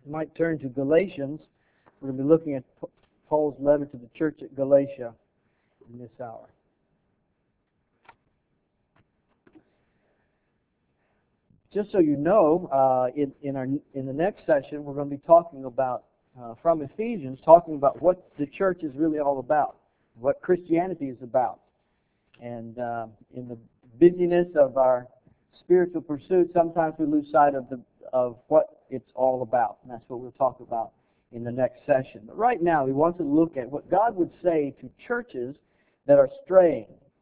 You might turn to Galatians. We're going to be looking at Paul's letter to the church at Galatia in this hour. Just so you know, in the next session, we're going to be talking about, from Ephesians, talking about what the church is really all about, what Christianity is about. And in the busyness of our spiritual pursuit, sometimes we lose sight of what it's all about. And that's what we'll talk about in the next session. But right now, we want to look at what God would say to churches that are straying.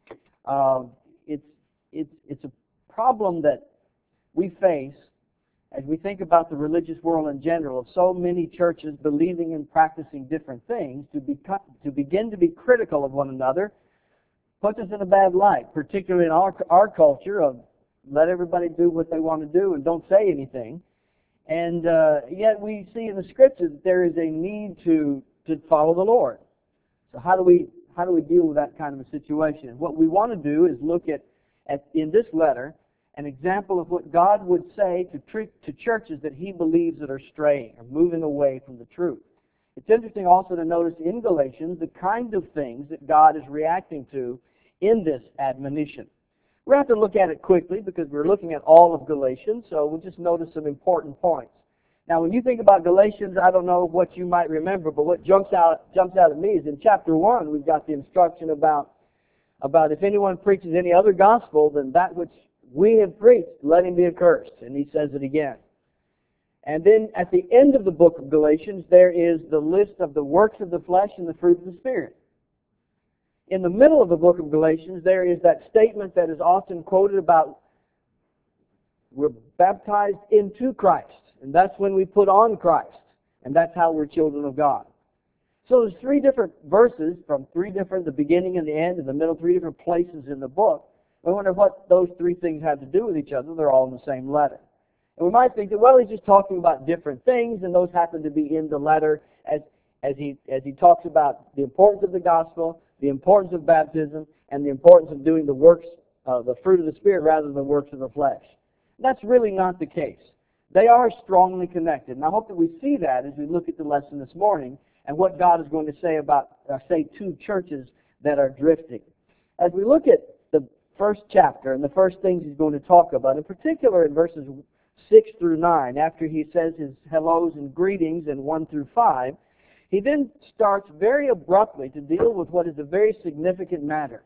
It's a problem that we face as we think about the religious world in general, of so many churches believing and practicing different things. To begin to be critical of one another puts us in a bad light, particularly in our culture of let everybody do what they want to do and don't say anything. And yet we see in the Scriptures that there is a need to follow the Lord. So how do we deal with that kind of a situation? What we want to do is look at in this letter an example of what God would say to churches that He believes that are straying or moving away from the truth. It's interesting also to notice in Galatians the kind of things that God is reacting to in this admonition. We'll have to look at it quickly because we're looking at all of Galatians, so we'll just notice some important points. Now, when you think about Galatians, I don't know what you might remember, but what jumps out at me is in chapter 1, we've got the instruction about if anyone preaches any other gospel than that which we have preached, let him be accursed. And he says it again. And then at the end of the book of Galatians, there is the list of the works of the flesh and the fruit of the Spirit. In the middle of the book of Galatians, there is that statement that is often quoted about we're baptized into Christ, and that's when we put on Christ, and that's how we're children of God. So there's three different verses from the beginning and the end, and the middle, three different places in the book. I wonder what those three things have to do with each other. They're all in the same letter. And we might think that, well, he's just talking about different things, and those happen to be in the letter as he talks about the importance of the gospel, the importance of baptism, and the importance of doing the works, the fruit of the Spirit rather than the works of the flesh. That's really not the case. They are strongly connected, and I hope that we see that as we look at the lesson this morning and what God is going to say to churches that are drifting. As we look at the first chapter and the first things he's going to talk about, in particular in verses 6 through 9, after he says his hellos and greetings in 1 through 5, he then starts very abruptly to deal with what is a very significant matter.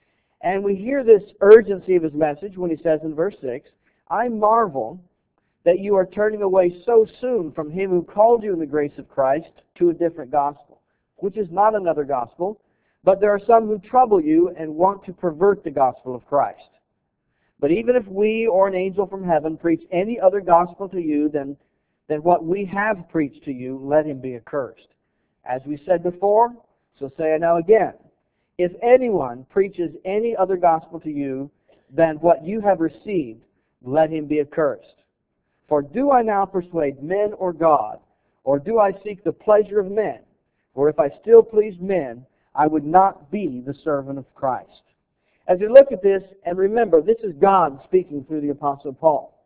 And we hear this urgency of his message when he says in verse 6, I marvel that you are turning away so soon from him who called you in the grace of Christ to a different gospel, which is not another gospel, but there are some who trouble you and want to pervert the gospel of Christ. But even if we or an angel from heaven preach any other gospel to you than what we have preached to you, let him be accursed. As we said before, so say I now again, if anyone preaches any other gospel to you than what you have received, let him be accursed. For do I now persuade men or God, or do I seek the pleasure of men? For if I still pleased men, I would not be the servant of Christ. As we look at this, and remember, this is God speaking through the Apostle Paul.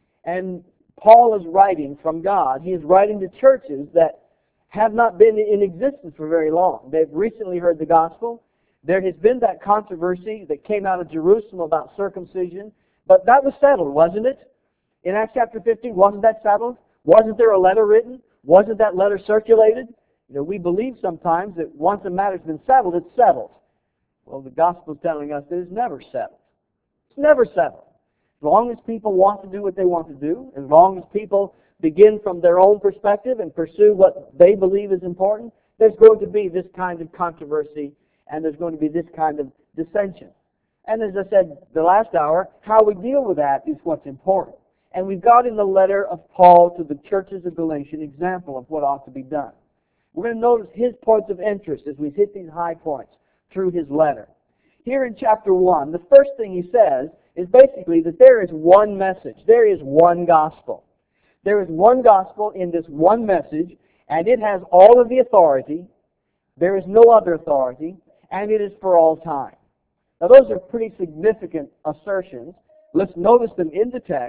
And Paul is writing from God. He is writing to churches that have not been in existence for very long. They've recently heard the gospel. There has been that controversy that came out of Jerusalem about circumcision, but that was settled, wasn't it? In Acts chapter 15, wasn't that settled? Wasn't there a letter written? Wasn't that letter circulated? You know, we believe sometimes that once a matter's been settled, it's settled. Well, the gospel is telling us that it's never settled. It's never settled. As long as people want to do what they want to do, as long as people begin from their own perspective and pursue what they believe is important, there's going to be this kind of controversy and there's going to be this kind of dissension. And as I said the last hour, how we deal with that is what's important. And we've got in the letter of Paul to the churches of Galatia an example of what ought to be done. We're going to notice his points of interest as we hit these high points through his letter. Here in chapter 1, the first thing he says is basically that there is one message. There is one gospel. There is one gospel in this one message, and it has all of the authority. There is no other authority, and it is for all time. Now those are pretty significant assertions. Let's notice them in the text.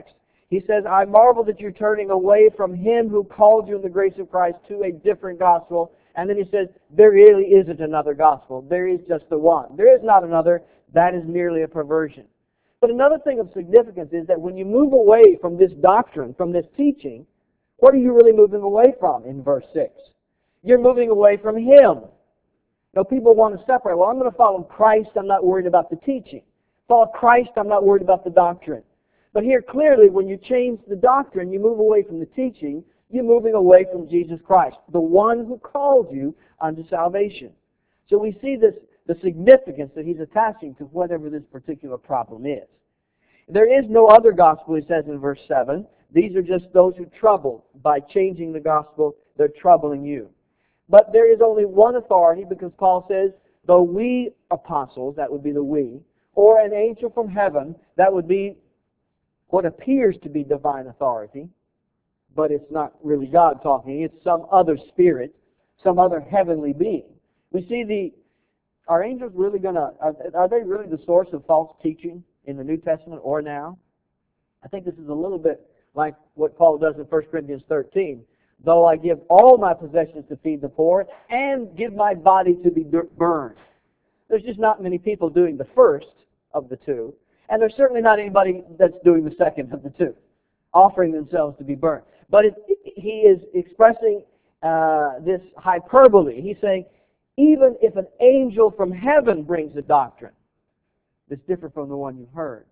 He says, I marvel that you're turning away from Him who called you in the grace of Christ to a different gospel. And then he says, there really isn't another gospel. There is just the one. There is not another. That is merely a perversion. But another thing of significance is that when you move away from this doctrine, from this teaching, what are you really moving away from in verse 6? You're moving away from Him. Now, people want to separate. Well, I'm going to follow Christ. I'm not worried about the teaching. Follow Christ. I'm not worried about the doctrine. But here, clearly, when you change the doctrine, you move away from the teaching, you're moving away from Jesus Christ, the one who called you unto salvation. So we see this, the significance that He's attaching to whatever this particular problem is. There is no other gospel, he says in verse 7. These are just those who trouble. By changing the gospel, they're troubling you. But there is only one authority, because Paul says, though we apostles, that would be the we, or an angel from heaven, that would be what appears to be divine authority, but it's not really God talking. It's some other spirit, some other heavenly being. We see are angels really are they really the source of false teaching in the New Testament or now? I think this is a little bit like what Paul does in 1 Corinthians 13. Though I give all my possessions to feed the poor and give my body to be burned. There's just not many people doing the first of the two. And there's certainly not anybody that's doing the second of the two, offering themselves to be burned. But he is expressing this hyperbole. He's saying, even if an angel from heaven brings a doctrine that's different from the one you've heard,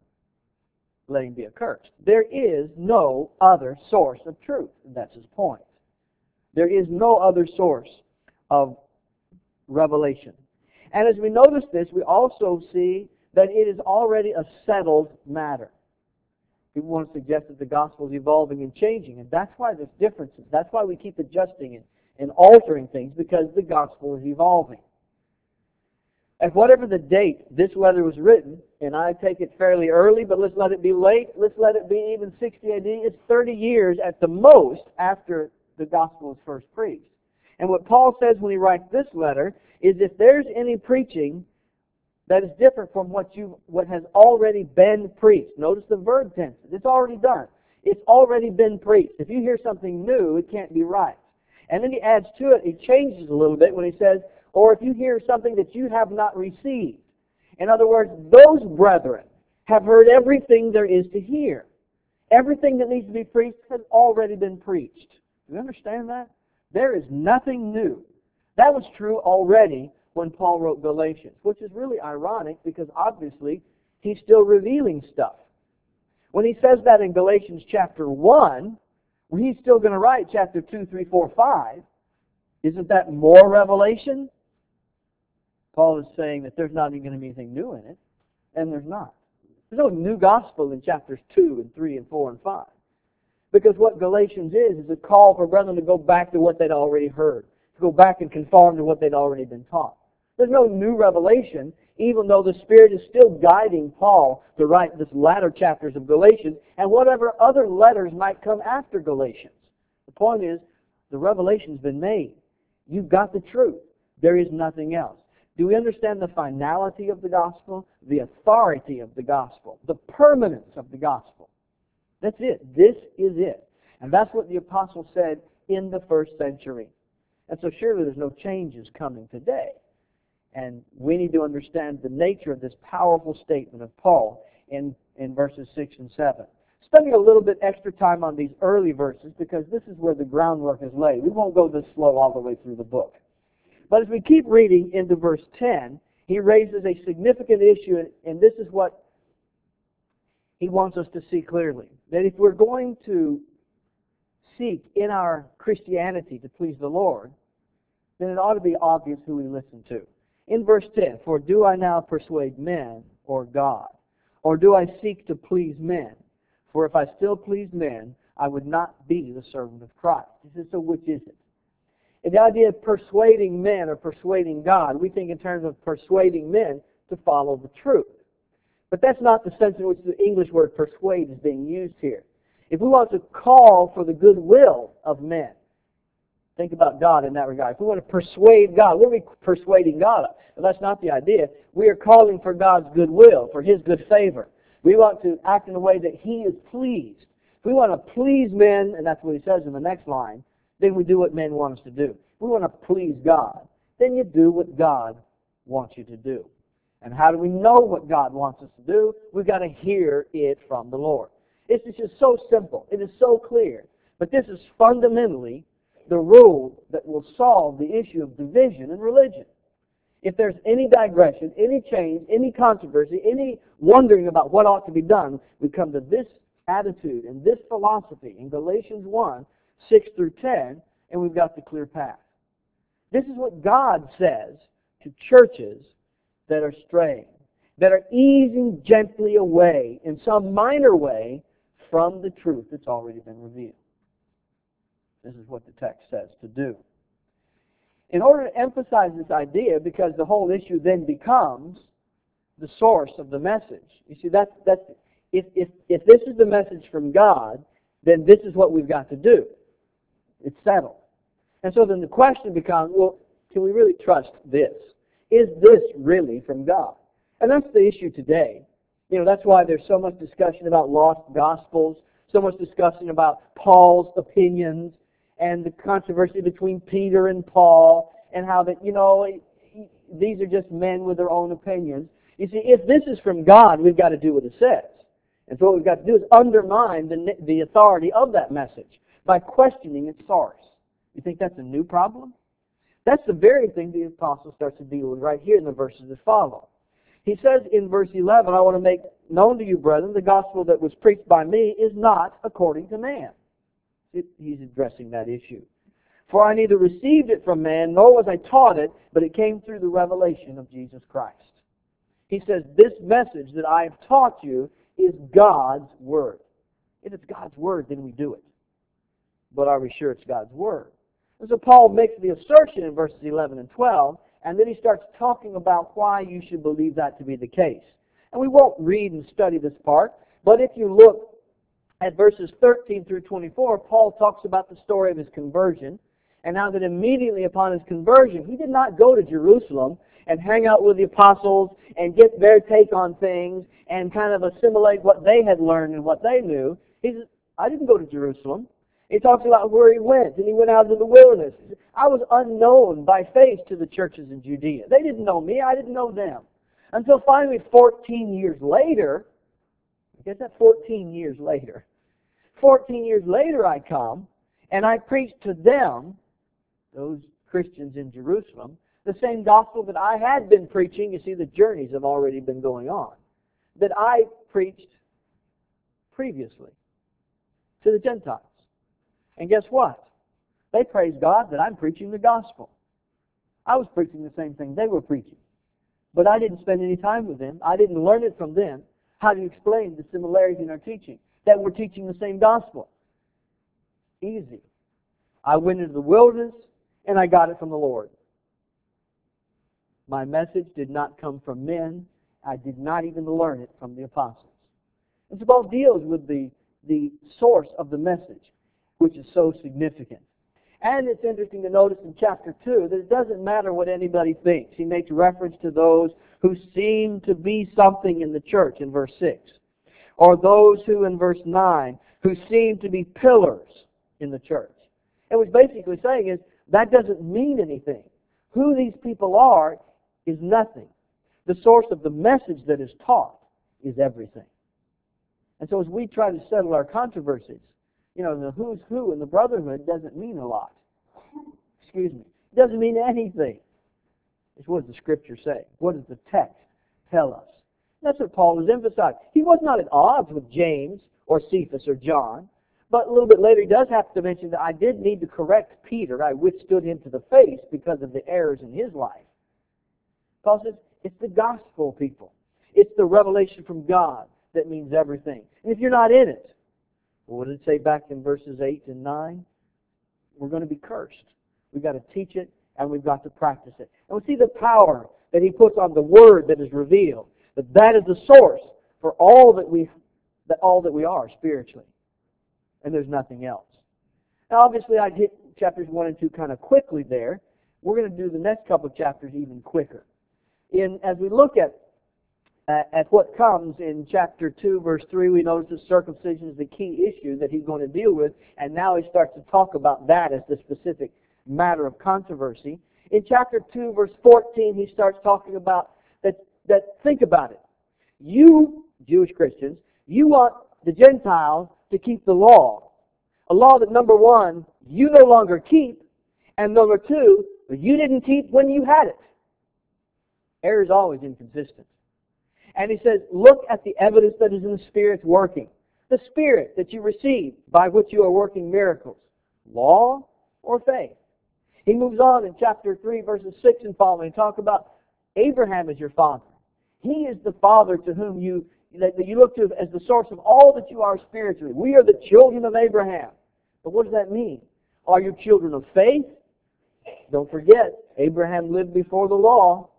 let him be accursed. There is no other source of truth. And that's his point. There is no other source of revelation. And as we notice this, we also see that it is already a settled matter. People want to suggest that the gospel is evolving and changing, and that's why there's differences. That's why we keep adjusting it and altering things, because the gospel is evolving. At whatever the date this letter was written, and I take it fairly early, but let's let it be late, let's let it be even 60 AD, it's 30 years at the most after the gospel was first preached. And what Paul says when he writes this letter is if there's any preaching that is different from what has already been preached. Notice the verb tenses. It's already done. It's already been preached. If you hear something new, it can't be right. And then he adds to it, he changes a little bit when he says, or if you hear something that you have not received. In other words, those brethren have heard everything there is to hear. Everything that needs to be preached has already been preached. Do you understand that? There is nothing new. That was true already when Paul wrote Galatians, which is really ironic because obviously he's still revealing stuff. When he says that in Galatians chapter 1, he's still going to write chapter 2, 3, 4, 5. Isn't that more revelation? Paul is saying that there's not even going to be anything new in it, and there's not. There's no new gospel in chapters 2 and 3 and 4 and 5. Because what Galatians is a call for brethren to go back to what they'd already heard, to go back and conform to what they'd already been taught. There's no new revelation, even though the Spirit is still guiding Paul to write this latter chapters of Galatians and whatever other letters might come after Galatians. The point is, the revelation's been made. You've got the truth. There is nothing else. Do we understand the finality of the gospel, the authority of the gospel, the permanence of the gospel? That's it. This is it. And that's what the apostle said in the first century. And so surely there's no changes coming today. And we need to understand the nature of this powerful statement of Paul in verses 6 and 7. Spending a little bit extra time on these early verses because this is where the groundwork is laid. We won't go this slow all the way through the book. But as we keep reading into verse 10, he raises a significant issue, and this is what he wants us to see clearly. That if we're going to seek in our Christianity to please the Lord, then it ought to be obvious who we listen to. In verse 10, for do I now persuade men or God? Or do I seek to please men? For if I still pleased men, I would not be the servant of Christ. He says, so which is it? And the idea of persuading men or persuading God, we think in terms of persuading men to follow the truth. But that's not the sense in which the English word persuade is being used here. If we want to call for the goodwill of men, think about God in that regard. If we want to persuade God, what are we persuading God of? Well, that's not the idea. We are calling for God's goodwill, for His good favor. We want to act in a way that He is pleased, If we want to please men, and that's what he says in the next line, then we do what men want us to do. If we want to please God, then you do what God wants you to do. And how do we know what God wants us to do? We've got to hear it from the Lord. This is just so simple. It is so clear. But this is fundamentally the rule that will solve the issue of division in religion. If there's any digression, any change, any controversy, any wondering about what ought to be done, we come to this attitude and this philosophy in Galatians 1, 6 through 10, and we've got the clear path. This is what God says to churches that are straying, that are easing gently away in some minor way from the truth that's already been revealed. This is what the text says to do. In order to emphasize this idea, because the whole issue then becomes the source of the message. You see, if this is the message from God, then this is what we've got to do. It's settled. And so then the question becomes, well, can we really trust this? Is this really from God? And that's the issue today. That's why there's so much discussion about lost gospels, so much discussion about Paul's opinions, and the controversy between Peter and Paul, and how that, these are just men with their own opinions. You see, if this is from God, we've got to do what it says. And so what we've got to do is undermine the authority of that message by questioning its source. You think that's a new problem? That's the very thing the apostle starts to deal with right here in the verses that follow. He says in verse 11, I want to make known to you, brethren, the gospel that was preached by me is not according to man. He's addressing that issue. For I neither received it from man, nor was I taught it, but it came through the revelation of Jesus Christ. He says, this message that I have taught you is God's Word. If it's God's Word, then we do it. But are we sure it's God's Word? And so Paul makes the assertion in verses 11 and 12, and then he starts talking about why you should believe that to be the case. And we won't read and study this part, but if you look at verses 13 through 24, Paul talks about the story of his conversion, and how that immediately upon his conversion, he did not go to Jerusalem and hang out with the apostles and get their take on things and kind of assimilate what they had learned and what they knew. He says, I didn't go to Jerusalem. He talks about where he went, and he went out into the wilderness. I was unknown by face to the churches in Judea. They didn't know me. I didn't know them. Until finally 14 years later, get that 14 years later. 14 years later I come, and I preach to them, those Christians in Jerusalem, the same gospel that I had been preaching. You see, the journeys have already been going on. That I preached previously to the Gentiles. And guess what? They praise God that I'm preaching the gospel. I was preaching the same thing they were preaching. But I didn't spend any time with them. I didn't learn it from them. How do you explain the similarities in our teaching? That we're teaching the same gospel. Easy. I went into the wilderness and I got it from the Lord. My message did not come from men. I did not even learn it from the apostles. And so Paul deals with the source of the message, which is so significant. And it's interesting to notice in chapter 2 that it doesn't matter what anybody thinks. He makes reference to those who seem to be something in the church in verse 6. Or those who, in verse 9, who seem to be pillars in the church. And what's basically saying is, that doesn't mean anything. Who these people are is nothing. The source of the message that is taught is everything. And so as we try to settle our controversies, the who's who in the brotherhood doesn't mean a lot. Excuse me. It doesn't mean anything. It's what does the Scripture say? What does the text tell us? That's what Paul is emphasizing. He was not at odds with James or Cephas or John, but a little bit later he does have to mention that I did need to correct Peter. I withstood him to the face because of the errors in his life. Paul says, it's the gospel, people. It's the revelation from God that means everything. And if you're not in it, what did it say back in verses 8 and 9? We're going to be cursed. We've got to teach it, and we've got to practice it. And we see the power that he puts on the word that is revealed. That is the source for all that we are spiritually. And there's nothing else. Now, obviously, I hit chapters 1 and 2 kind of quickly there. We're going to do the next couple of chapters even quicker. As we look at at what comes in chapter 2, verse 3, we notice that circumcision is the key issue that he's going to deal with, and now he starts to talk about that as the specific matter of controversy. In chapter 2, verse 14, he starts talking about that think about it. You, Jewish Christians, you want the Gentiles to keep the law. A law that, number one, you no longer keep, and number two, you didn't keep when you had it. Error is always inconsistent. And he says, look at the evidence that is in the Spirit's working. The Spirit that you receive by which you are working miracles. Law or faith? He moves on in chapter 3, verses 6 and following, to talk about Abraham as your father. He is the father to whom you look to as the source of all that you are spiritually. We are the children of Abraham. But what does that mean? Are you children of faith? Don't forget, Abraham lived before the law.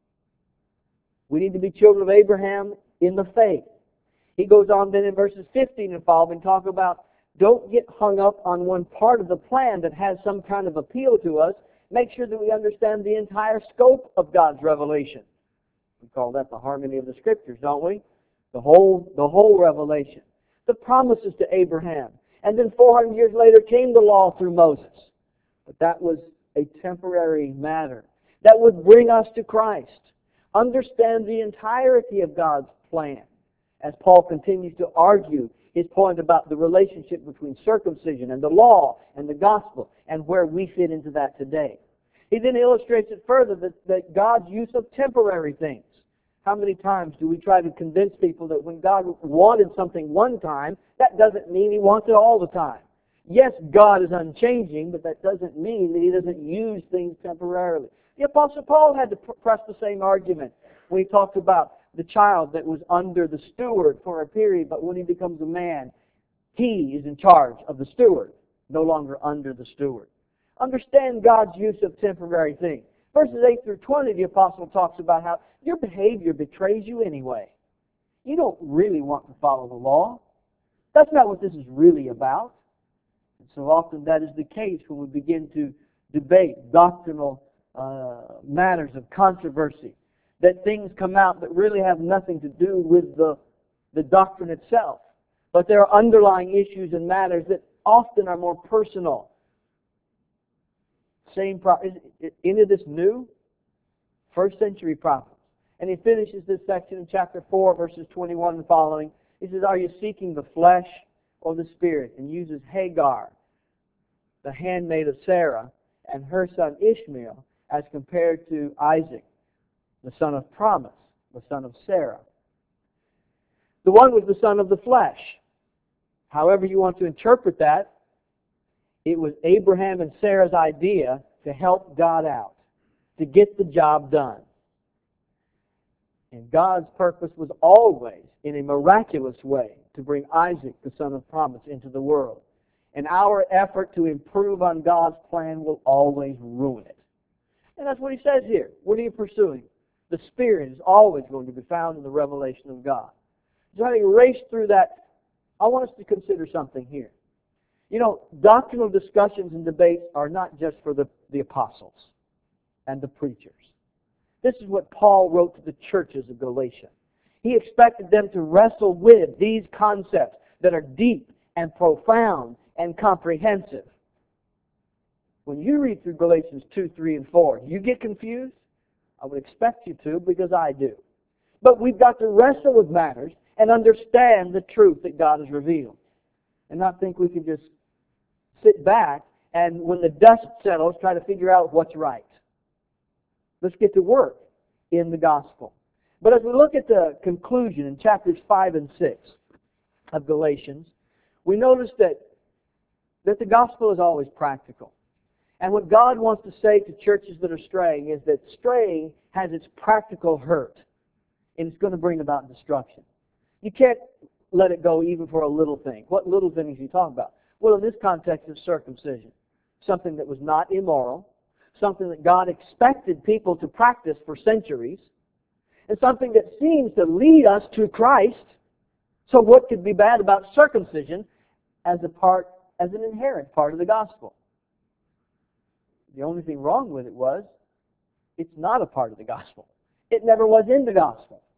We need to be children of Abraham in the faith. He goes on then in verses 15 and following, talk about don't get hung up on one part of the plan that has some kind of appeal to us. Make sure that we understand the entire scope of God's revelation. We call that the harmony of the Scriptures, don't we? The whole revelation. The promises to Abraham. And then 400 years later came the law through Moses. But that was a temporary matter. That would bring us to Christ. Understand the entirety of God's plan. As Paul continues to argue his point about the relationship between circumcision and the law and the gospel and where we fit into that today. He then illustrates it further that God's use of temporary things. How many times do we try to convince people that when God wanted something one time, that doesn't mean He wants it all the time? Yes, God is unchanging, but that doesn't mean that He doesn't use things temporarily. The Apostle Paul had to press the same argument when he talked about the child that was under the steward for a period, but when he becomes a man, he is in charge of the steward, no longer under the steward. Understand God's use of temporary things. Verses 8 through 20, the Apostle talks about how your behavior betrays you anyway. You don't really want to follow the law. That's not what this is really about. And so often that is the case when we begin to debate doctrinal matters of controversy, that things come out that really have nothing to do with the doctrine itself. But there are underlying issues and matters that often are more personal. Is any of this new? First century prophets. And he finishes this section in chapter 4, verses 21 and following. He says, are you seeking the flesh or the Spirit? And uses Hagar, the handmaid of Sarah, and her son Ishmael as compared to Isaac, the son of promise, the son of Sarah. The one was the son of the flesh. However you want to interpret that, it was Abraham and Sarah's idea to help God out, to get the job done. And God's purpose was always, in a miraculous way, to bring Isaac, the son of promise, into the world. And our effort to improve on God's plan will always ruin it. And that's what he says here. What are you pursuing? The Spirit is always going to be found in the revelation of God. So having raced through that, I want us to consider something here. You know, doctrinal discussions and debates are not just for the apostles and the preachers. This is what Paul wrote to the churches of Galatia. He expected them to wrestle with these concepts that are deep and profound and comprehensive. When you read through Galatians 2, 3, and 4, you get confused? I would expect you to, because I do. But we've got to wrestle with matters and understand the truth that God has revealed. And not think we can just sit back and when the dust settles, try to figure out what's right. Let's get to work in the gospel. But as we look at the conclusion in chapters 5 and 6 of Galatians, we notice that the gospel is always practical. And what God wants to say to churches that are straying is that straying has its practical hurt, and it's going to bring about destruction. You can't let it go even for a little thing. What little thing is he talking about? Well, in this context, it's circumcision. Something that was not immoral, something that God expected people to practice for centuries, and something that seems to lead us to Christ. So what could be bad about circumcision as an inherent part of the gospel? The only thing wrong with it was, it's not a part of the gospel. It never was in the gospel.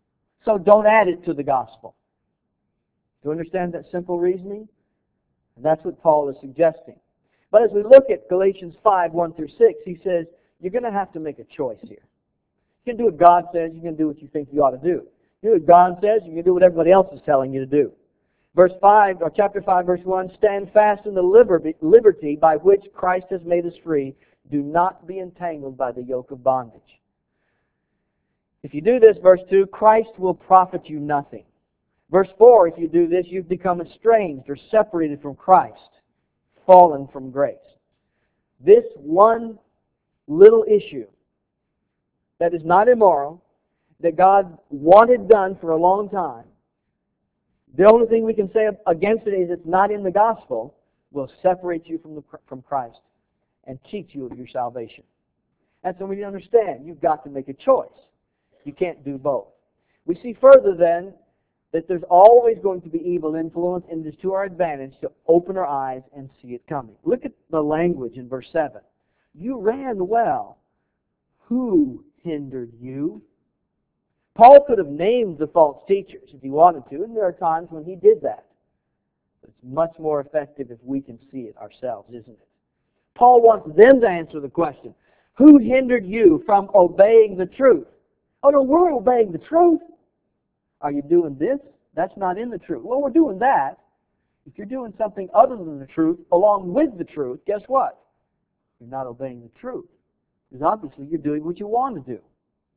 so don't add it to the gospel. Do you understand that simple reasoning? And that's what Paul is suggesting. But as we look at Galatians 5, 1 through 6, he says, you're going to have to make a choice here. You can do what God says, you can do what you think you ought to do. You do what God says, you can do what everybody else is telling you to do. Verse 5, or chapter 5, verse 1, stand fast in the liberty by which Christ has made us free. Do not be entangled by the yoke of bondage. If you do this, verse 2, Christ will profit you nothing. Verse 4, if you do this, you've become estranged or separated from Christ, fallen from grace. This one little issue that is not immoral, that God wanted done for a long time, the only thing we can say against it is it's not in the gospel, will separate you from Christ and cheat you of your salvation. And so we need to understand, you've got to make a choice. You can't do both. We see further then that there's always going to be evil influence, and it is to our advantage to open our eyes and see it coming. Look at the language in verse 7. You ran well. Who hindered you? Paul could have named the false teachers if he wanted to, and there are times when he did that. But it's much more effective if we can see it ourselves, isn't it? Paul wants them to answer the question, who hindered you from obeying the truth? Oh no, we're obeying the truth. Are you doing this? That's not in the truth. Well, we're doing that. If you're doing something other than the truth, along with the truth, guess what? You're not obeying the truth. Because obviously you're doing what you want to do.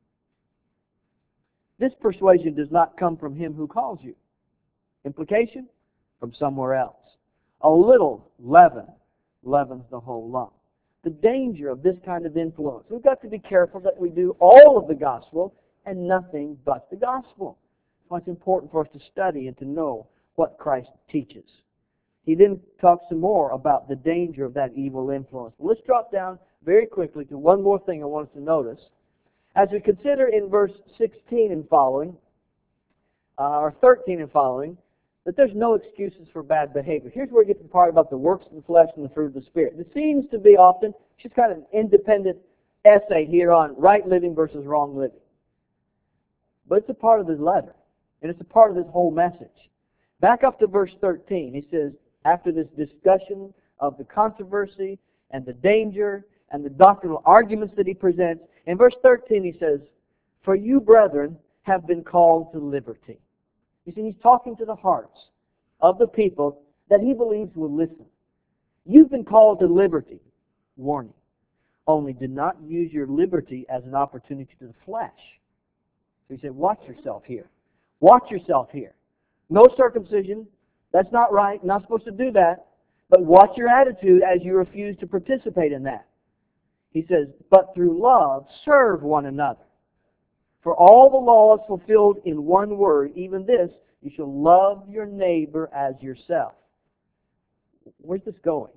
This persuasion does not come from him who calls you. Implication? From somewhere else. A little leaven leavens the whole lump. The danger of this kind of influence. We've got to be careful that we do all of the gospel and nothing but the gospel. That's why it's important for us to study and to know what Christ teaches. He then talks some more about the danger of that evil influence. But let's drop down very quickly to one more thing I want us to notice. As we consider in verse 16 and following, or 13 and following, that there's no excuses for bad behavior. Here's where we get to the part about the works of the flesh and the fruit of the Spirit. It seems to be often just kind of an independent essay here on right living versus wrong living. But it's a part of his letter, and it's a part of his whole message. Back up to verse 13, he says, after this discussion of the controversy and the danger and the doctrinal arguments that he presents, in verse 13 he says, for you, brethren, have been called to liberty. You see, he's talking to the hearts of the people that he believes will listen. You've been called to liberty. Warning. Only do not use your liberty as an opportunity to the flesh. So he said, watch yourself here. Watch yourself here. No circumcision. That's not right. You're not supposed to do that. But watch your attitude as you refuse to participate in that. He says, but through love, serve one another. For all the law is fulfilled in one word, even this, you shall love your neighbor as yourself. Where's this going?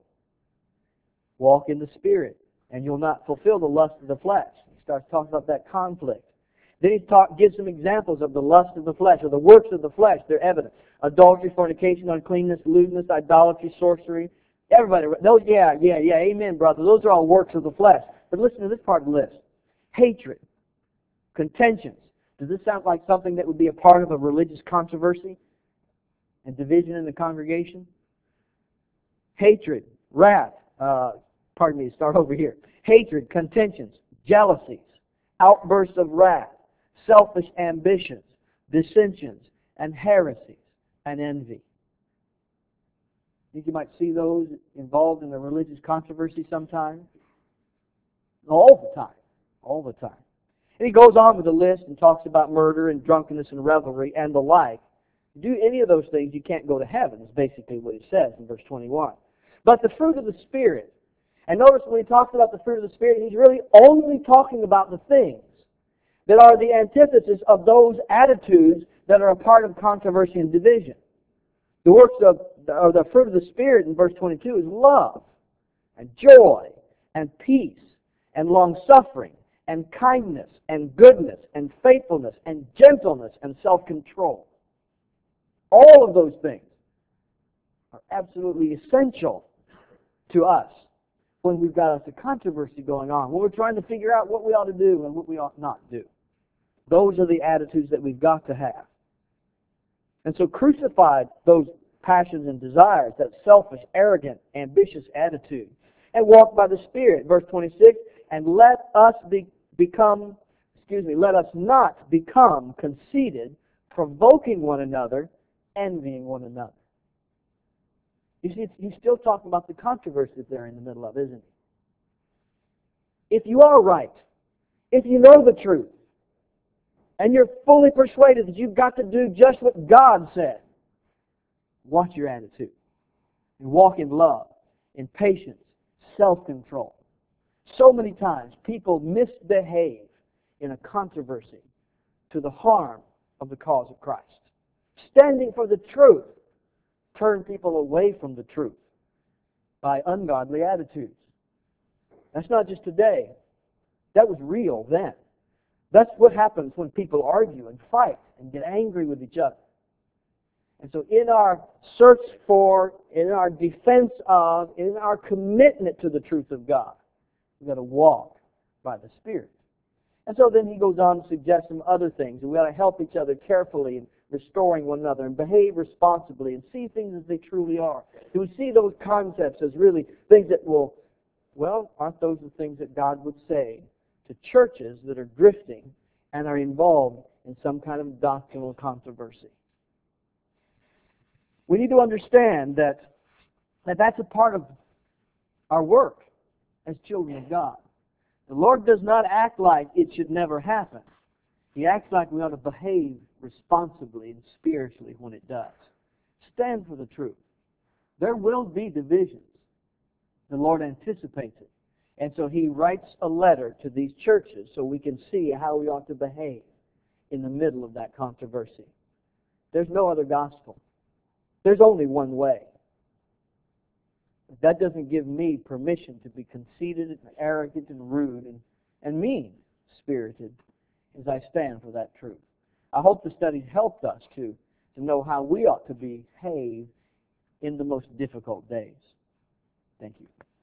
Walk in the Spirit, and you'll not fulfill the lust of the flesh. He starts talking about that conflict. Then he gives some examples of the lust of the flesh, or the works of the flesh. They're evident. Adultery, fornication, uncleanness, lewdness, idolatry, sorcery. Everybody, those, yeah, amen, brother. Those are all works of the flesh. But listen to this part of the list. Hatred, contentions. Does this sound like something that would be a part of a religious controversy and division in the congregation? Hatred, wrath, start over here. Hatred, contentions, jealousies, outbursts of wrath, selfish ambitions, dissensions, and heresies, and envy. Think you might see those involved in a religious controversy sometime? All the time. All the time. And he goes on with the list and talks about murder and drunkenness and revelry and the like. Do any of those things, you can't go to heaven, is basically what he says in verse 21. But the fruit of the Spirit, and notice when he talks about the fruit of the Spirit, he's really only talking about the things that are the antithesis of those attitudes that are a part of controversy and division. The works of, or the fruit of the Spirit in verse 22 is love and joy and peace and long-suffering and kindness and goodness and faithfulness and gentleness and self-control. All of those things are absolutely essential to us when we've got a controversy going on, when we're trying to figure out what we ought to do and what we ought not do. Those are the attitudes that we've got to have. And so crucify those passions and desires, that selfish, arrogant, ambitious attitude, and walk by the Spirit. Verse 26, and let us not become conceited, provoking one another, envying one another. You see, he's still talking about the controversy that they're in the middle of, isn't he? If you are right, if you know the truth, and you're fully persuaded that you've got to do just what God said, watch your attitude. And walk in love, in patience, self-control. So many times people misbehave in a controversy to the harm of the cause of Christ. Standing for the truth turn people away from the truth by ungodly attitudes. That's not just today. That was real then. That's what happens when people argue and fight and get angry with each other. And so in our search for, in our defense of, in our commitment to the truth of God, we've got to walk by the Spirit. And so then he goes on to suggest some other things. And we've got to help each other carefully in restoring one another and behave responsibly and see things as they truly are. Do we see those concepts as really things that will, well, aren't those the things that God would say to churches that are drifting and are involved in some kind of doctrinal controversy? We need to understand that that's a part of our work as children of God. The Lord does not act like it should never happen. He acts like we ought to behave responsibly and spiritually when it does. Stand for the truth. There will be divisions. The Lord anticipates it. And so He writes a letter to these churches so we can see how we ought to behave in the middle of that controversy. There's no other gospel. There's only one way. That doesn't give me permission to be conceited and arrogant and rude and mean-spirited as I stand for that truth. I hope the studies helped us to know how we ought to behave in the most difficult days. Thank you.